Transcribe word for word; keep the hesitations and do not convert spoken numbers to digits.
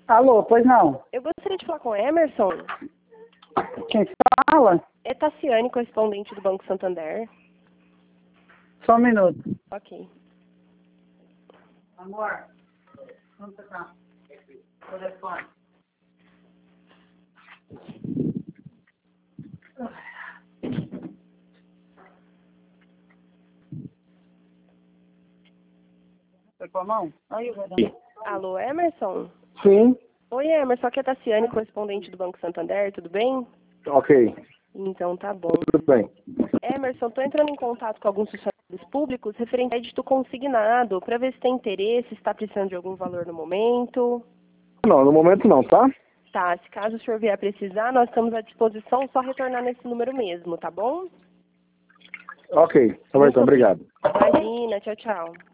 Alô, pois não? Eu gostaria de falar com o Emerson. Quem fala? É Tassiane, correspondente do Banco Santander. Só um minuto. Ok. Amor, vamos tocar. Telefone. Foi com a mão? Aí, eu vou dar. Alô, Emerson? Sim, Oi, Emerson, aqui é Tassiane, correspondente do Banco Santander, tudo bem? ok, Então tá bom. tudo bem. Emerson, estou entrando em contato com alguns funcionários públicos referente a crédito consignado, para ver se tem interesse, se está precisando de algum valor no momento. Não, no momento não, tá? Tá, se caso o senhor vier precisar, nós estamos à disposição, só retornar nesse número mesmo, tá bom? Ok, tá bom, então, obrigado. Imagina, tchau, tchau.